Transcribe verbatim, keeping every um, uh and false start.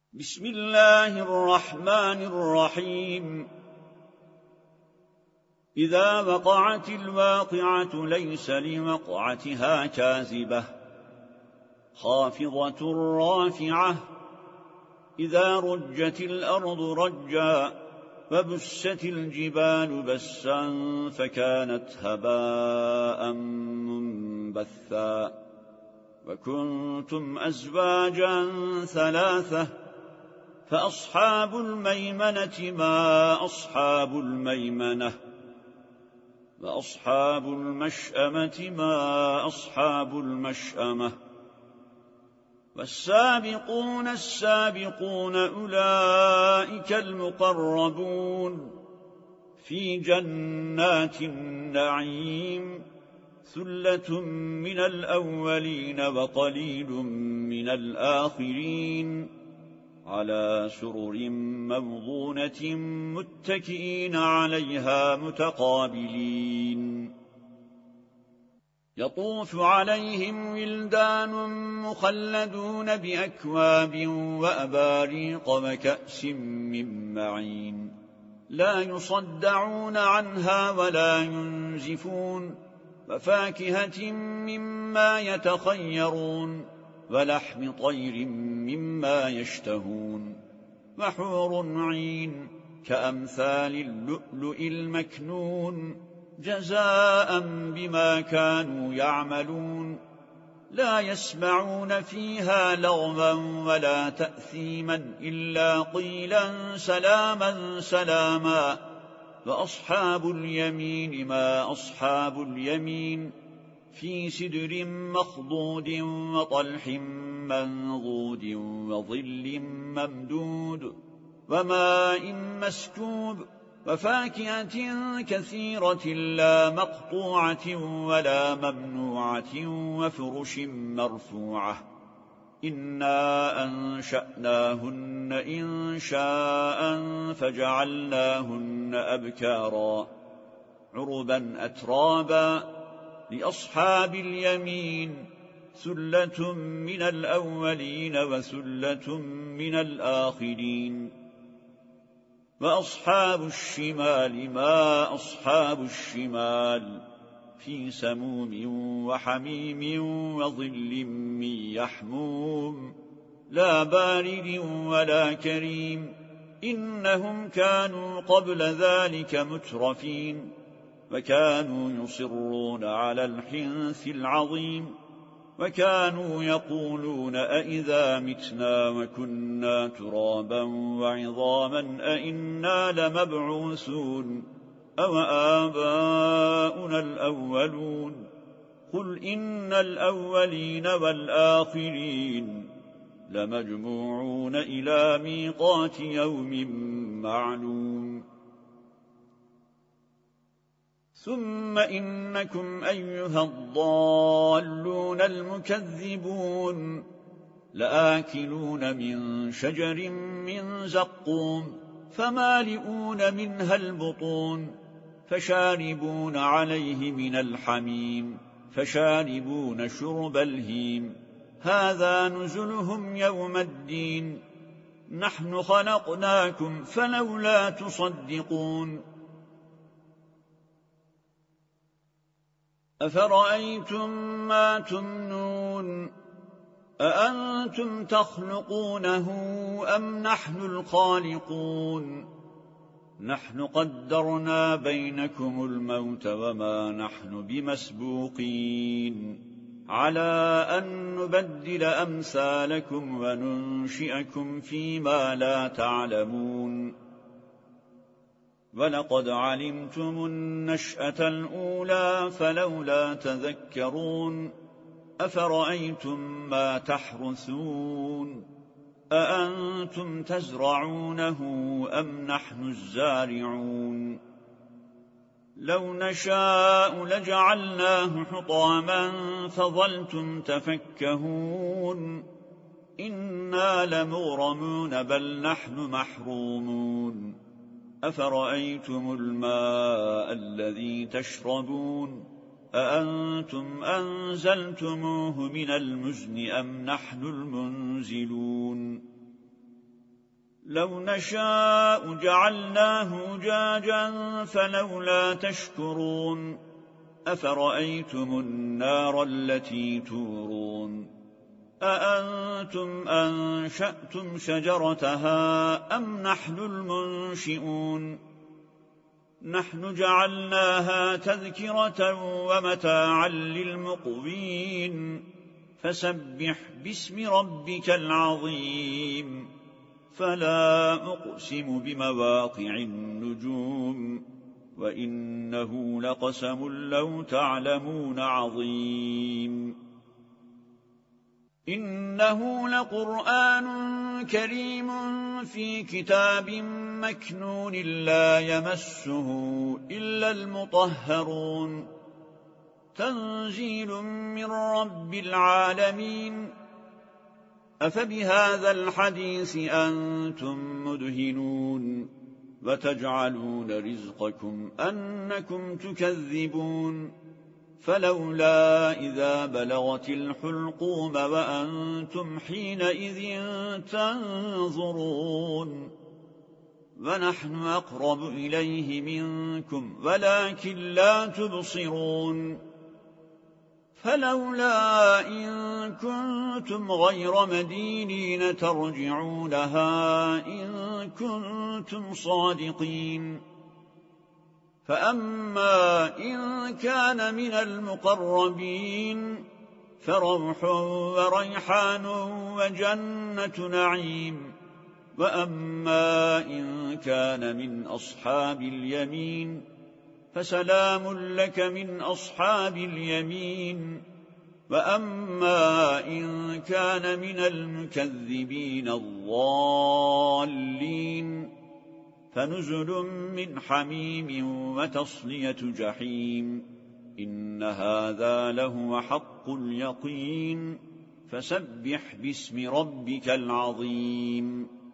بسم الله الرحمن الرحيم. إذا وقعت الواقعة ليس لوقعتها كاذبة خافضة رافعة إذا رجت الأرض رجا وبست الجبال بسا فكانت هباء منبثا وكنتم أزواجا ثلاثة فأصحاب الميمنة ما أصحاب الميمنة وأصحاب المشأمة ما أصحاب المشأمة والسابقون السابقون أولئك المقربون في جنات النعيم ثلة من الأولين وقليل من الآخرين على سرر موضونة متكئين عليها متقابلين يطوف عليهم ولدان مخلدون بأكواب وأباريق وكأس من معين لا يصدعون عنها ولا ينزفون وفاكهة مما يتخيرون ولحم طير مما يشتهون وحور عين كأمثال اللؤلؤ المكنون جزاء بما كانوا يعملون لا يسمعون فيها لغوا ولا تأثيما إلا قيلا سلاما سلاما وأصحاب اليمين ما أصحاب اليمين في سدر مخضود وطلح منضود وظل ممدود وماء مسكوب وفاكهة كثيرة لا مقطوعة ولا ممنوعة وفرش مرفوعة إنا أنشأناهن إن شاء فجعلناهن أبكارا عربا أترابا لأصحاب اليمين ثلة من الأولين وثلة من الآخرين وأصحاب الشمال ما أصحاب الشمال في سموم وحميم وظل من يحموم لا بارد ولا كريم إنهم كانوا قبل ذلك مترفين وكانوا يصرون على الحنث العظيم وكانوا يقولون أئذا متنا وكنا ترابا وعظاما أئنا لمبعوثون أو آباؤنا الأولون قل إن الأولين والآخرين لمجموعون إلى ميقات يوم معلوم ثم إنكم أيها الضالون المكذبون لآكلون من شجر من زقوم فمالئون منها البطون فشاربون عليه من الحميم فشاربون شرب الهيم هذا نزلهم يوم الدين نحن خلقناكم فلولا تصدقون أفرأيتم ما تمنون أأنتم تخلقونه أم نحن الخالقون نحن قدرنا بينكم الموت وما نحن بمسبوقين على أن نبدل أمثالكم وننشئكم فيما لا تعلمون ولقد علمتم النشأة الأولى فلولا تذكرون أفرأيتم ما تحرثون أأنتم تزرعونه أم نحن الزارعون لو نشاء لجعلناه حطاما فظلتم تفكهون إنا لمغرمون بل نحن محرومون أفرأيتم الماء الذي تشربون أأنتم أنزلتموه من المزن أم نحن المنزلون لو نشاء جعلناه أجاجا فلولا تشكرون أفرأيتم النار التي تورون أأنتم أنشأتم شجرتها أم نحن المنشئون نحن جعلناها تذكرة ومتاعا للمقوين فسبح باسم ربك العظيم فلا أقسم بمواقع النجوم وإنه لقسم لو تعلمون عظيم إنه لقرآن كريم في كتاب مكنون لا يمسه إلا المطهرون تنزيل من رب العالمين أفبهذا الحديث أنتم مدهنون وتجعلون رزقكم أنكم تكذبون فلولا إذا بلغت الحلقوم وأنتم حينئذ تنظرون ونحن أقرب إليه منكم ولكن لا تبصرون فلولا إن كنتم غير مدينين ترجعونها إن كنتم صادقين فأما إن كان من المقربين فروح وريحان وجنة نعيم وأما إن كان من أصحاب اليمين فسلام لك من أصحاب اليمين وأما إن كان من المكذبين الضالين فنزل من حميم وتصلية جحيم إن هذا لهو حق اليقين فسبح باسم ربك العظيم